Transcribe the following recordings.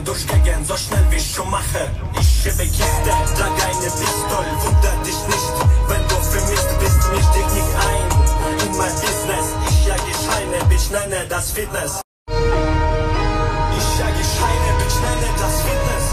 durchgegangen, so schnell wie Schumacher. Ich hebe Kiste, trage eine Pistol, wunder dich nicht, wenn du vermisst bist, misch dich nicht ein in mein Business. Ich jage Scheine, Bitch, nenne das Fitness. Ich jage Scheine, Bitch, nenne das Fitness.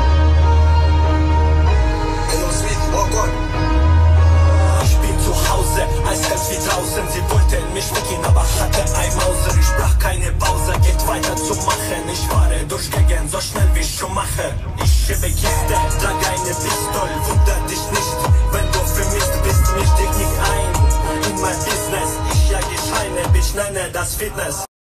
Hello Sweet, oh Gott. Ich bin zu Hause, eiskalt wie draußen. Sie wollten mich ficken, aber hatte ein Mauser. Ich brach keine Pause, geht weiter zu machen. Ich fahre durchgegangen, so schnell wie Schumacher. Ich hebe Kiste, trage eine Pistol, wunder dich nicht, wenn du vermisst bist, misch dich nicht ein in mein Business. Ich jage Scheine, Bitch, nenne das Fitness.